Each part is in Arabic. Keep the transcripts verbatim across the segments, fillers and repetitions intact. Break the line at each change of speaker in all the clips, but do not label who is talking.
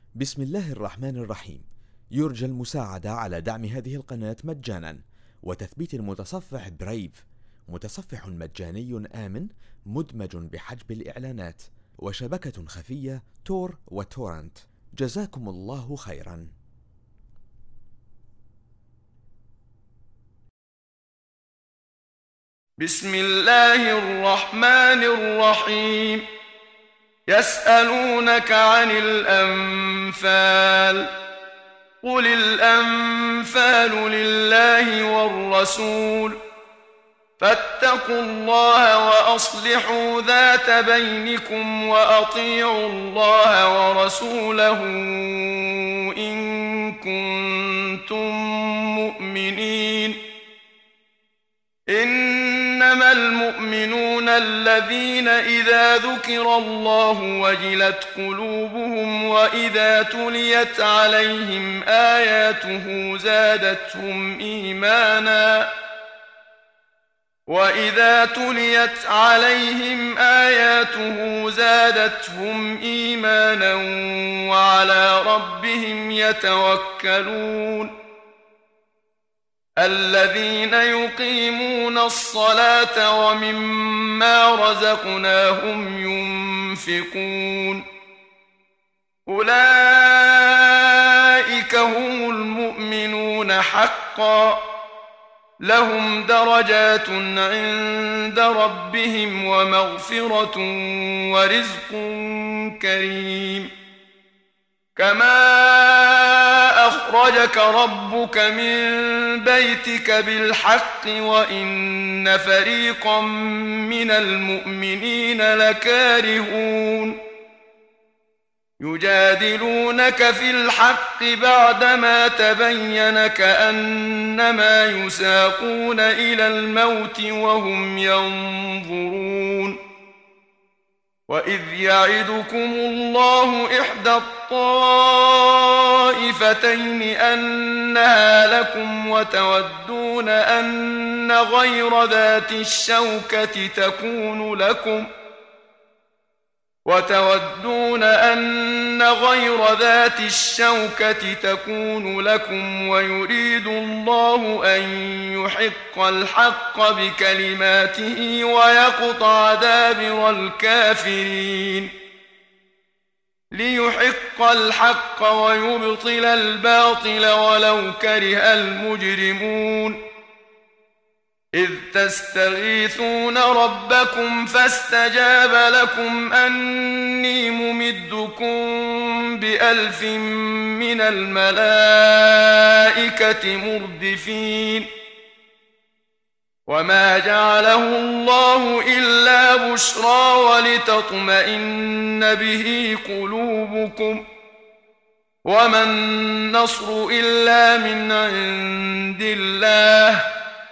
بسم الله الرحمن الرحيم. يرجى المساعدة على دعم هذه القناة مجانا وتثبيت المتصفح برايف، متصفح مجاني آمن مدمج بحجب الإعلانات، وشبكة خفية تور وتورنت. جزاكم الله خيرا.
بسم الله الرحمن الرحيم. يسألونك عن الأنفال، قل الأنفال لله والرسول، فاتقوا الله وأصلحوا ذات بينكم وأطيعوا الله ورسوله إن كنتم مؤمنين. إنما المؤمنون الذين إذا ذكر الله وجلت قلوبهم وإذا تليت عليهم آياته زادتهم إيمانا وإذا تليت عليهم آياته زادتهم إيمانا وعلى ربهم يتوكلون. الذين يقيمون الصلاة ومما رزقناهم ينفقون، أولئك هم المؤمنون حقا، لهم درجات عند ربهم ومغفرة ورزق كريم. كما أخرجك ربك من بيتك بالحق وإن فريقا من المؤمنين لكارهون. يجادلونك في الحق بعدما تبين كأنما يساقون إلى الموت وهم ينظرون. وإذ يعدكم الله إحدى الطائفتين أنها لكم وتودون أن غير ذات الشوكة تكون لكم وتودون أن غير ذات الشوكة تكون لكم ويريد الله أن يحق الحق بكلماته ويقطع دابر الكافرين. ليحق الحق ويبطل الباطل ولو كره المجرمون. إذ تستغيثون ربكم فاستجاب لكم أني ممدكم بألف من الملائكة مردفين. وما جعله الله إلا بشرى ولتطمئن به قلوبكم، وما النصر إلا من عند الله،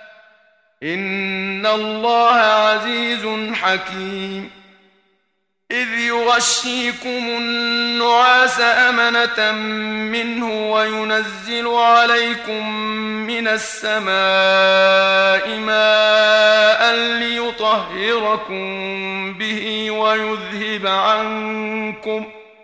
إن الله عزيز حكيم. إذ يغشيكم النعاس أمنة منه وينزل عليكم من السماء ماء ليطهركم به ويذهب عنكم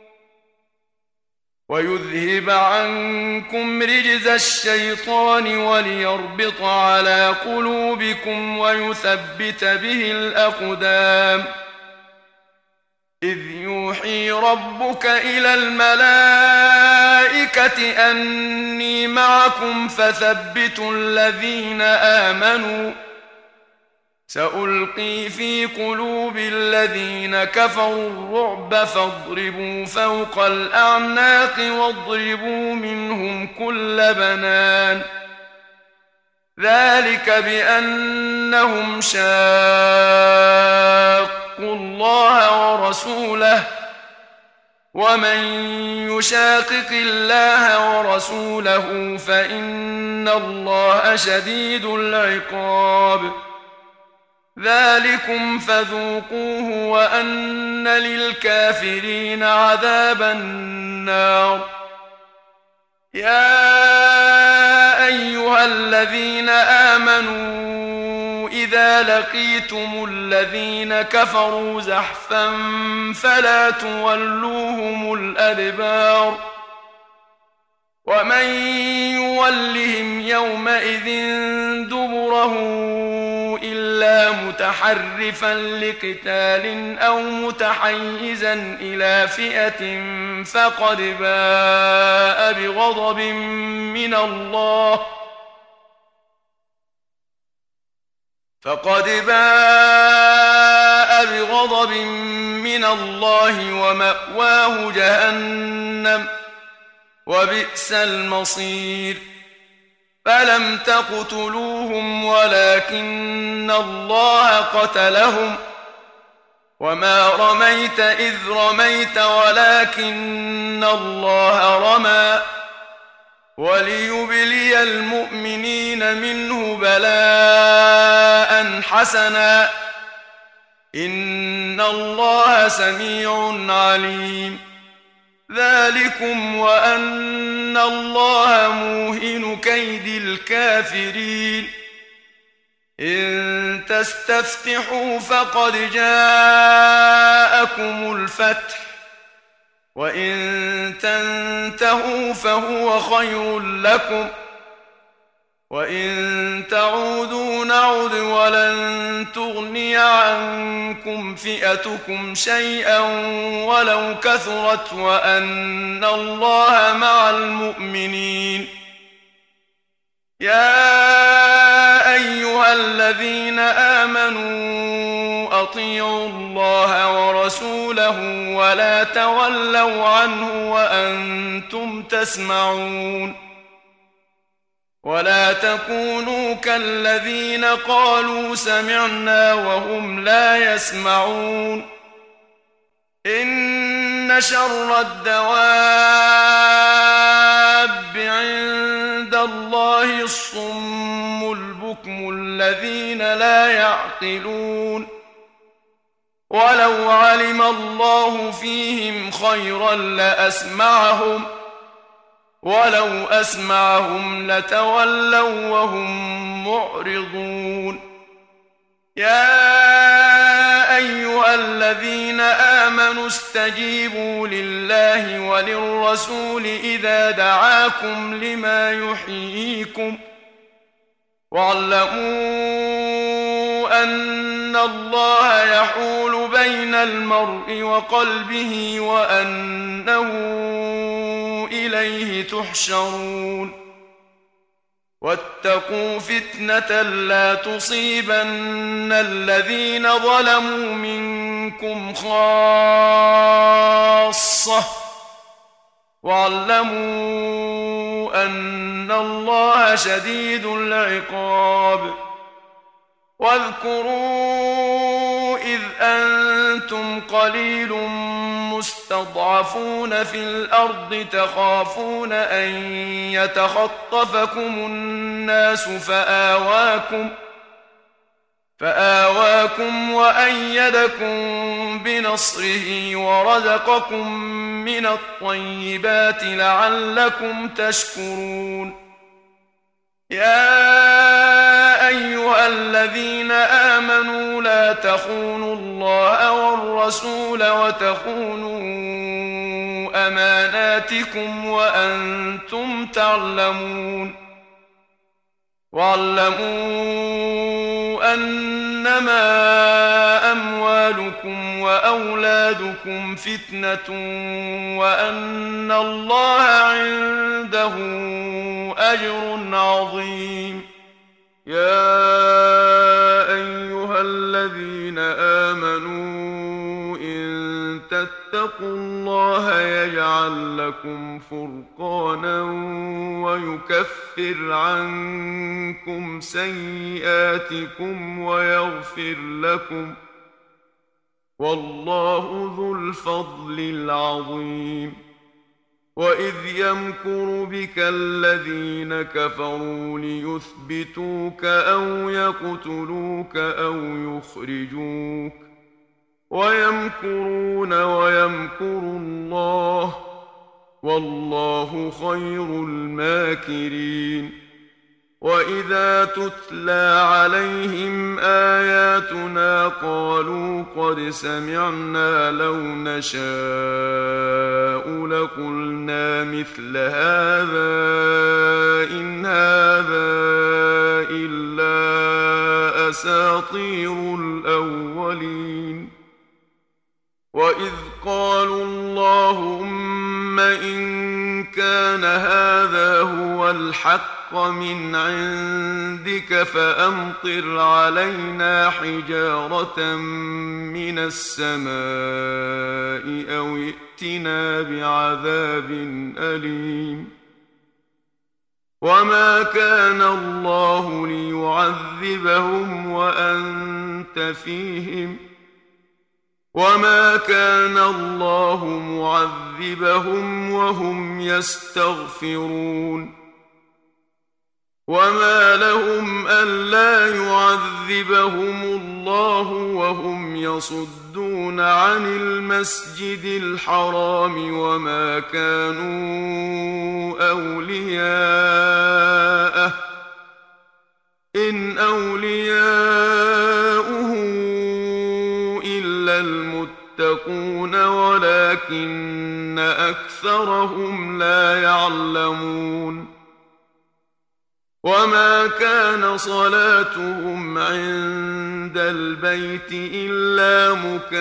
ويذهب عنكم رجز الشيطان وليربط على قلوبكم ويثبت به الأقدام. إذ يوحي ربك إلى الملائكة أني معكم فثبتوا الذين آمنوا، سألقي في قلوب الذين كفروا الرعب فاضربوا فوق الأعناق واضربوا منهم كل بنان. ذلك بأنهم شاقوا الله ورسوله، ومن يشاقق الله ورسوله فإن الله شديد العقاب. ذلكم فذوقوه وأن للكافرين عذاب النار. يا أيها الذين آمنوا إذا لقيتم الذين كفروا زحفا فلا تولوهم الأدبار ومن يولهم يومئذ دبره إلا متحرفا لقتال أو متحيزا إلى فئة فقد باء بغضب من الله فقد باء بغضب من الله ومأواه جهنم وبئس المصير فلم تقتلوهم ولكن الله قتلهم وما رميت إذ رميت ولكن الله رمى وليبلي المؤمنين منه بلاء حسنا إن الله سميع عليم ذلكم وأن الله موهن كيد الكافرين إن تستفتحوا فقد جاءكم الفتح وإن تنتهوا فهو خير لكم وإن تعودوا نعد ولن تغني عنكم فئتكم شيئا ولو كثرت وأن الله مع المؤمنين يا أيها الذين آمنوا أطيعوا الله ورسوله ولا تولوا عنه وأنتم تسمعون ولا تكونوا كالذين قالوا سمعنا وهم لا يسمعون إن شر الدواب عند الله الصم البكم الذين لا يعقلون ولو علم الله فيهم خيرا لأسمعهم ولو أسمعهم لتولوا وهم معرضون يا أيها الذين آمنوا استجيبوا لله وللرسول إذا دعاكم لما يحييكم واعلموا أن الله يحول بين المرء وقلبه وأنه إليه تحشرون واتقوا فتنة لا تصيبن الذين ظلموا منكم خاصة واعلموا أن الله شديد العقاب واذكروا إذ أنتم قليل مستضعفون في الأرض تخافون أن يتخطفكم الناس فآواكم فآواكم وأيدكم بنصره ورزقكم من الطيبات لعلكم تشكرون يا أيها الذين آمنوا لا تخونوا الله والرسول وتخونوا أماناتكم وأنتم تعلمون واعلموا أنما أموالكم وأولادكم فتنة وأن الله عنده أجر عظيم يا أيها الذين آمنوا إن تتقوا الله يجعل لكم فرقانا ويكفر عنكم سيئاتكم ويغفر لكم والله ذو الفضل العظيم وإذ يمكر بك الذين كفروا ليثبتوك أو يقتلوك أو يخرجوك ويمكرون ويمكر الله والله خير الماكرين وإذا تتلى عليهم آياتنا قالوا قد سمعنا لو نشاء لقلنا مثل هذا إن هذا إلا أساطير الأولين وإذ قالوا اللهم إن كان هذا هو الحق من عندك فأمطر علينا حجارة من السماء أو ائتنا بعذاب أليم وما كان الله ليعذبهم وأنت فيهم وما كان الله معذبهم وهم يستغفرون وما لهم ألا يعذبهم الله وهم يصدون عن المسجد الحرام وما كانوا أولياءه إن أولياؤه إلا المتقون ولكن أكثرهم لا يعلمون وما كان صلاتهم عند البيت إلا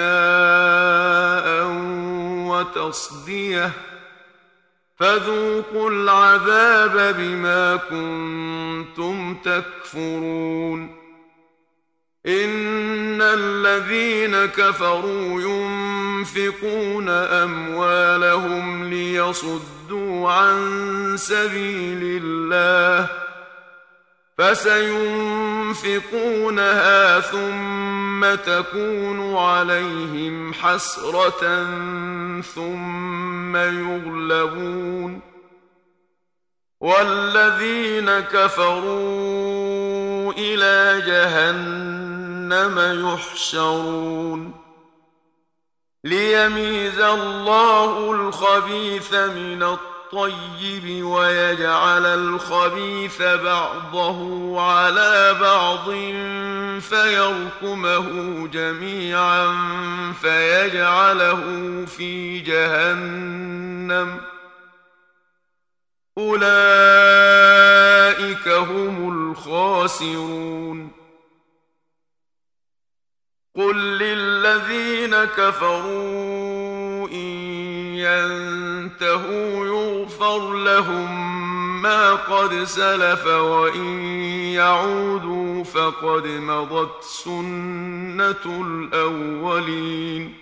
مكاء وتصدية فذوقوا العذاب بما كنتم تكفرون إن الذين كفروا ينفقون أموالهم ليصدوا عن سبيل الله فسينفقونها ثم تكون عليهم حسرة ثم يغلبون والذين كفروا إلى جهنم يحشرون ليميز الله الخبيث من الطيب الطيب ويجعل الخبيث بعضه على بعض فيركمه جميعا فيجعله في جهنم أولئك هم الخاسرون قل للذين كفروا إن ينتهوا يغفر لهم ما قد سلف وإن يعودوا فقد مضت سنة الأولين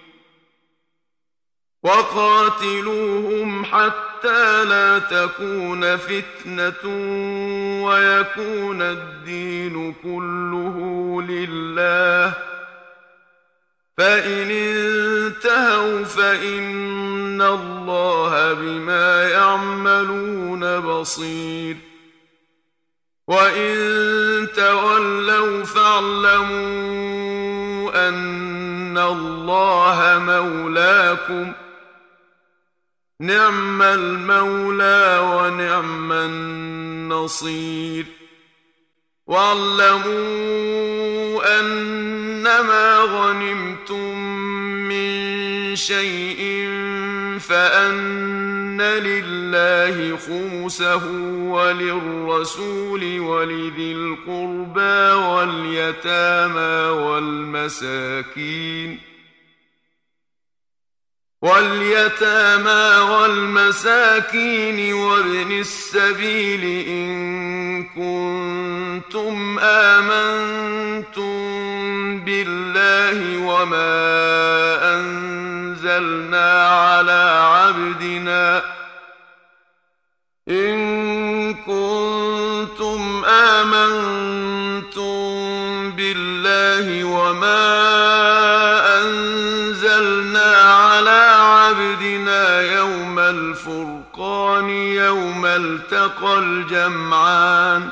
وقاتلوهم حتى لا تكون فتنة ويكون الدين كله لله فإن انتهوا فإن الله بما يعملون بصير وإن تولوا فاعلموا أن الله مولاكم نعم المولى ونعم النصير واعلموا أنما غنمتم من شيء فأن لله خمسه وللرسول ولذي القربى واليتامى والمساكين واليتامى والمساكين وابن السبيل إن كنتم آمنتم بالله وما أنزلنا على عبدنا إن كنتم آمنتم بالله وما أنزلنا على عبدنا يوم الفرقان يوم التقى الجمعان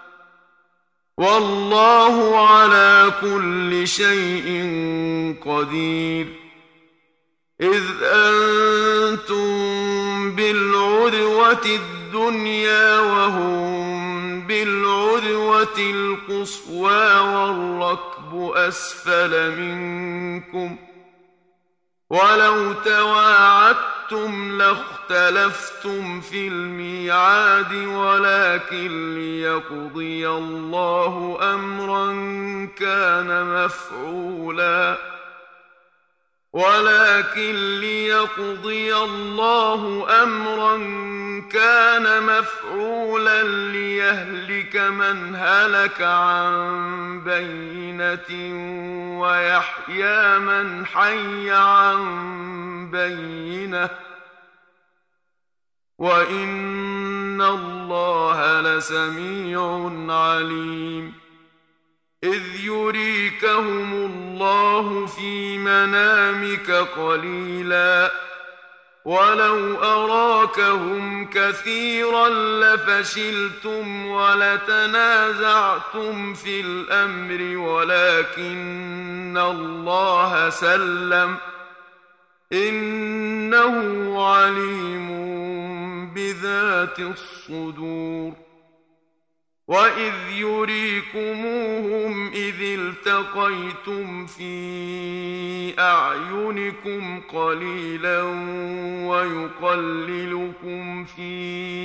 والله على كل شيء قدير إذ أنتم بالعدوة الدنيا وهم بالعدوة القصوى والركب أسفل منكم ولو تواعدتم لاختلفتم في الميعاد ولكن ليقضي الله أمرا كان مفعولا ولكن ليقضي الله أمرا كان مفعولا ليهلك من هلك عن بينة ويحيى من حي عن بينة وإن الله لسميع عليم إذ يريكهم الله في منامك قليلا ولو أراكهم كثيرا لفشلتم ولتنازعتم في الأمر ولكن الله سلم إنه عليم بذات الصدور وإذ يريكموهم إذ التقيتم في أعينكم قليلا ويقللكم في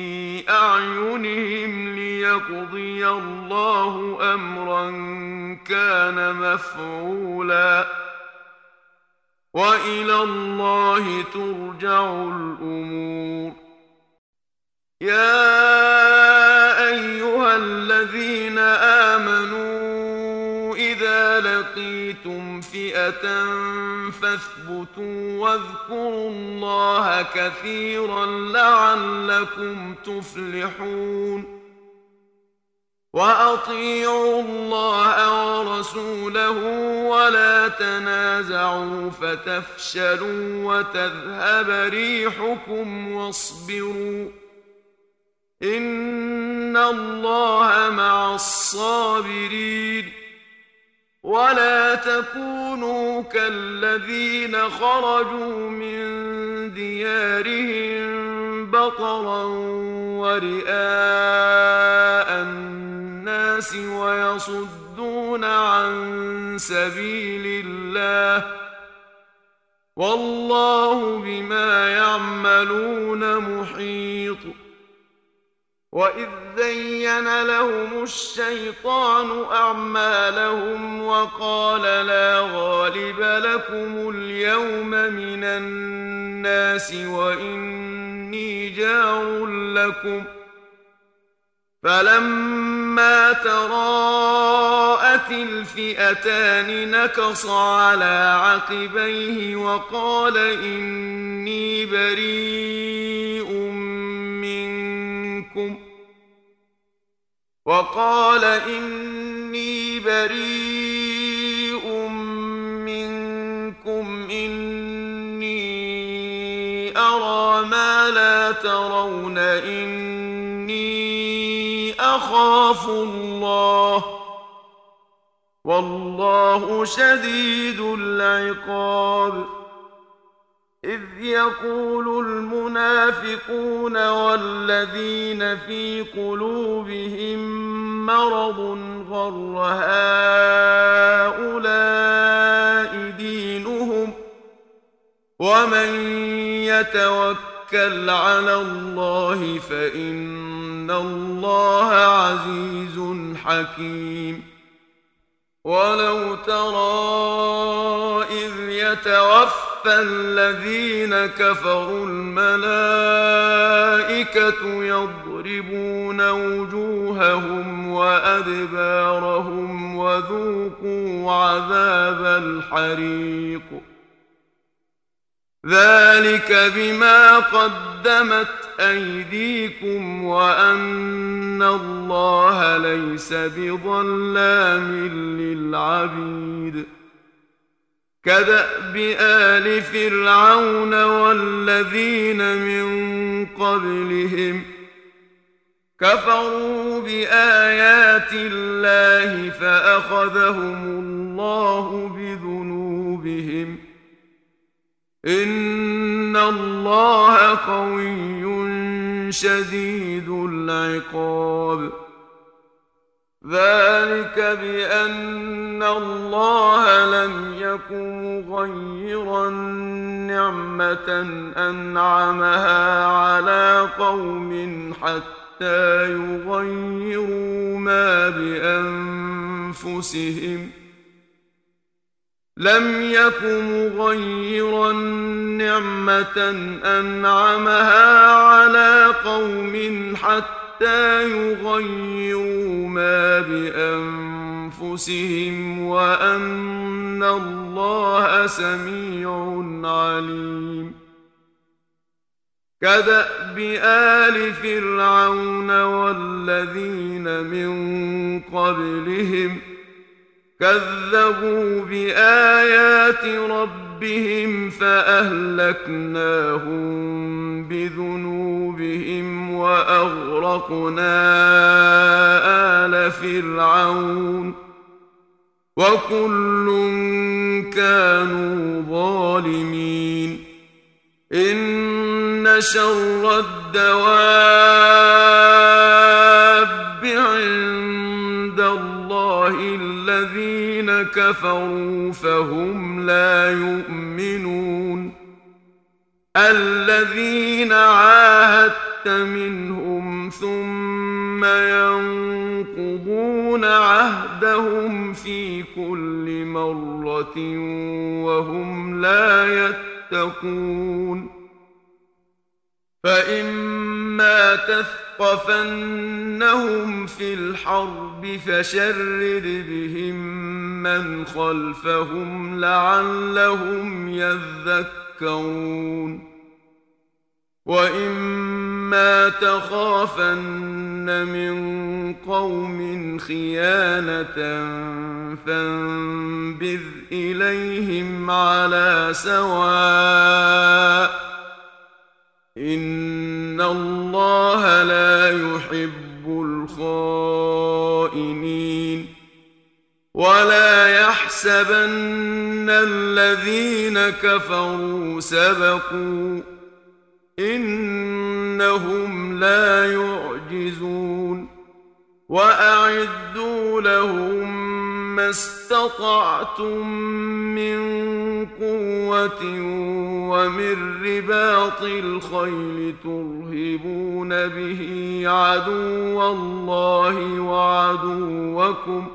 أعينهم ليقضي الله أمرا كان مفعولا وإلى الله ترجع الأمور يا أيها الذين آمنوا إذا لقيتم فئة فاثبتوا واذكروا الله كثيرا لعلكم تفلحون وأطيعوا الله ورسوله ولا تنازعوا فتفشلوا وتذهب ريحكم واصبروا إن الله مع الصابرين ولا تكونوا كالذين خرجوا من ديارهم بطرا ورئاء الناس ويصدون عن سبيل الله والله بما يعملون محيط وإذ زين لهم الشيطان أعمالهم وقال لا غالب لكم اليوم من الناس وإني جار لكم فلما تراءت الفئتان نكص على عقبيه وقال إني بريء منكم وقال إني بريء منكم إني أرى ما لا ترون إني أخاف الله والله شديد العقاب إذ يقول المنافقون والذين في قلوبهم مرض غر هؤلاء دينهم ومن يتوكل على الله فإن الله عزيز حكيم ولو ترى إذ يتوفى الذين كفروا الملائكة يضربون وجوههم وأدبارهم وذوقوا عذاب الحريق ذلك بما قدمت أيديكم وأن الله ليس بظلام للعبيد كدأب آل فرعون والذين من قبلهم كفروا بآيات الله فأخذهم الله بذنوبهم إن الله قوي شديد العقاب. ذلك بأن الله لم يكن مغيرا نعمة أنعمها على قوم حتى يغيروا ما بأنفسهم لم يكن مغيرا نعمة أنعمها على قوم حتى يغيروا ما بأنفسهم وأن الله سميع عليم. كدأب آل فرعون والذين من قبلهم كذبوا بآيات ربهم فأهلكناهم بذنوبهم وأغرقنا آل فرعون وكل كانوا ظالمين. إن شر الدواب عند الله الذين كفروا فهم لا يؤمنون. الذين عاهدت منهم ثم ينقضون عهدهم في كل مرة وهم لا يتقون. فإما تثقفنهم في الحرب فشرد بهم من خلفهم لعلهم يذكرون. وإما تخافن من قوم خيانة فانبذ إليهم على سواء إن الله لا يحب الخائنين. ولا يحسبن الذين كفروا سبقوا إنهم لا يعجزون. وأعدوا لهم ما استطعتم من قوة ومن رباط الخيل ترهبون به عدو الله وعدوكم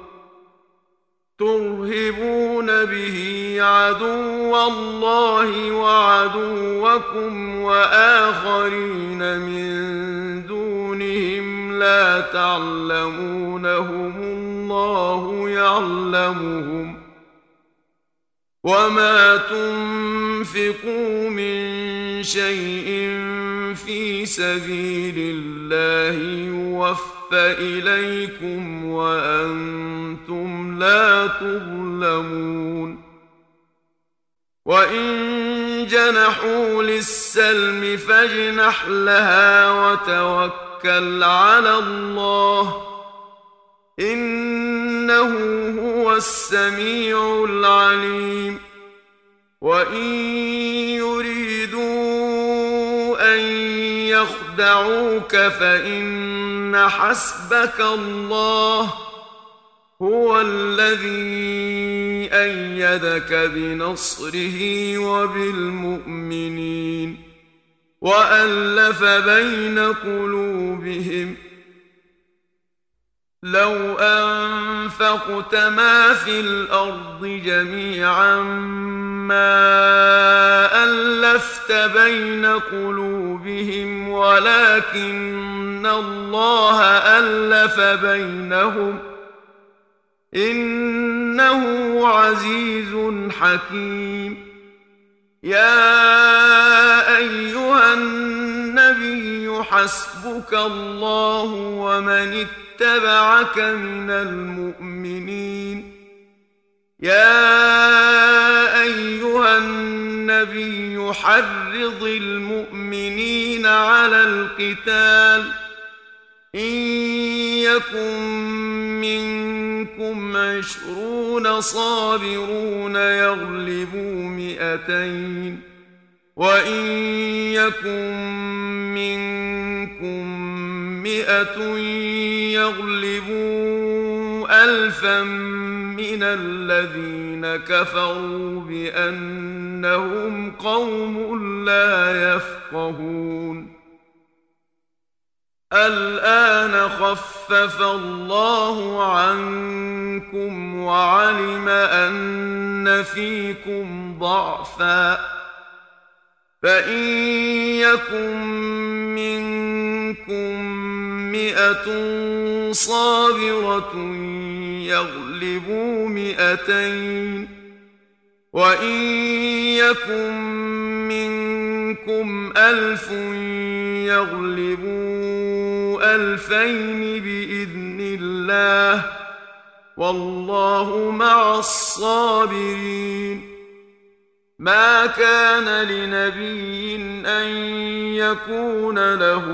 ترهبون به عدو الله وعدوكم وآخرين من دونهم لا تعلمونهم الله يعلمهم. وما تنفقوا من شيء في سبيل الله يوفى إليكم وأنتم لا تظلمون. وإن جنحوا للسلم فاجنح لها وتوكل على الله إنه هو السميع العليم. وإن يريدوا أن يخدعوك فإن حسبك الله هو الذي أيدك بنصره وبالمؤمنين وألف بين قلوبهم. لو أنفقت ما في الأرض جميعا ما ألفت بين قلوبهم ولكن الله ألف بينهم إنه عزيز حكيم. يا أيها النبي حسبك الله ومن اتبعك من المؤمنين. يا أيها النبي حرض المؤمنين على القتال إن يكن منكم عشرون صابرون يغلبوا مئتين وإن يكن منكم منكم مئة يغلبوا ألفا من الذين كفروا بأنهم قوم لا يفقهون الآن خفف الله عنكم وعلم أن فيكم ضعفا فإن يكن منكم مئة صابرة يغلبوا مئتين وإن يكن منكم ألف يغلبوا ألفين بإذن الله والله مع الصابرين ما كان لنبي أن يكون له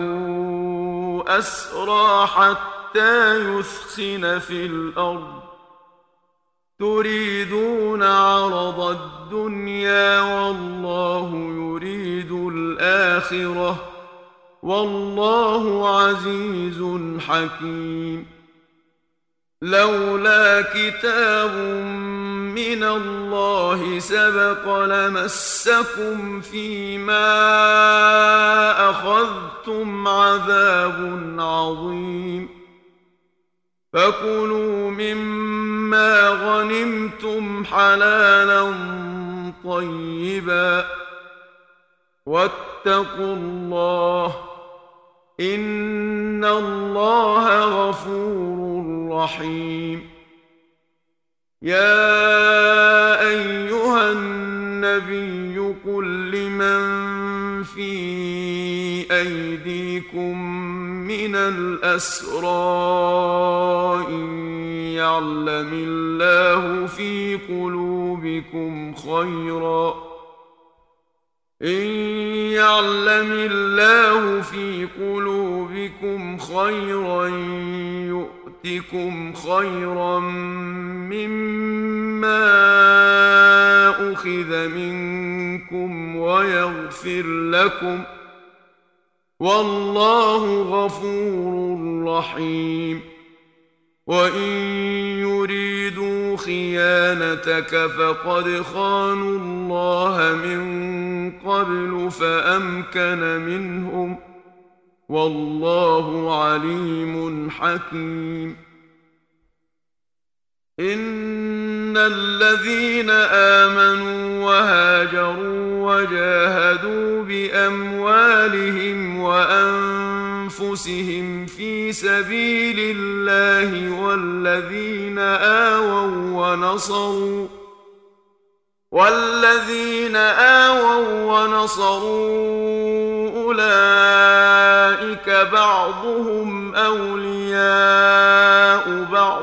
أسرى حتى يثخن في الأرض تريدون عرض الدنيا والله يريد الآخرة والله عزيز حكيم لولا كتاب من الله سبق لمسكم فيما أخذتم عذاب عظيم فكلوا مما غنمتم حلالا طيبا واتقوا الله إن الله غفور رحيم يا أيها النبي قل لمن في أيديكم من الأسرى إن يعلم الله في قلوبكم خيرا إن يعلم الله في قلوبكم خيرا يؤتكم خيرا مما أخذ منكم ويغفر لكم والله غفور رحيم وإن يريدوا خيانتك فقد خانوا الله من قبل فأمكن منهم والله عليم حكيم إن الذين آمنوا وهاجروا وجاهدوا بأموالهم وأنفسهم في سبيل الله والذين آووا ونصروا والذين آووا ونصروا أولئك بعضهم أولياء بعض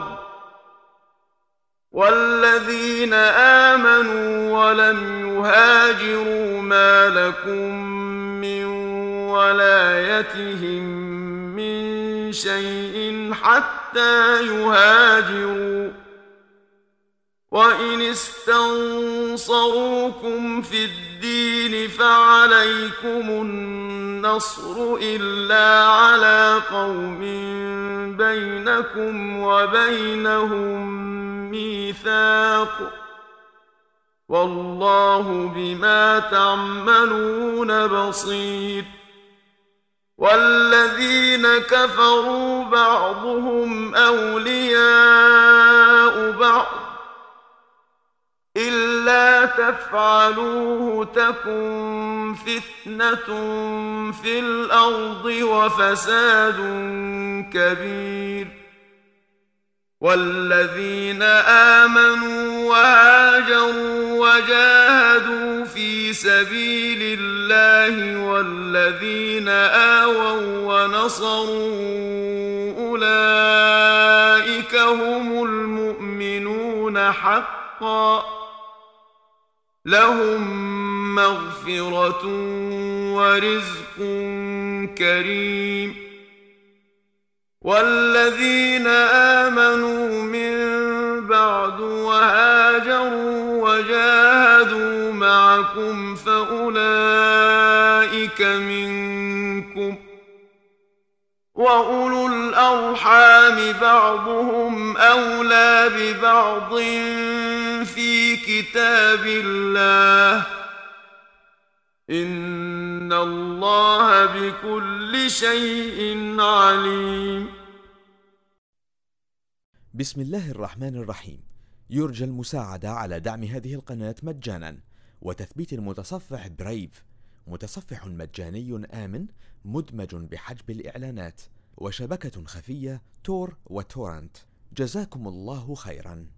والذين آمنوا ولم يهاجروا ما لكم من ولايتهم من شيء حتى يهاجروا وإن استنصروكم في الدين فعليكم النصر إلا على قوم بينكم وبينهم ميثاق والله بما تعملون بصير والذين كفروا بعضهم أولياء بعض إلا تفعلوه تكن فتنة في الأرض وفساد كبير والذين آمنوا وهاجروا وجاهدوا في سبيل الله والذين آووا ونصروا أولئك هم المؤمنون حقا لهم مغفرة ورزق كريم والذين آمنوا من بعد وهاجروا وجاهدوا معكم فأولئك منكم وأولو الأرحام بعضهم أولى ببعض في كتاب الله إن الله بكل شيء عليم.
بسم الله الرحمن الرحيم. يرجى المساعدة على دعم هذه القناة مجانا وتثبيت المتصفح برايف، متصفح مجاني آمن مدمج بحجب الإعلانات، وشبكة خفية تور وتورنت. جزاكم الله خيرا.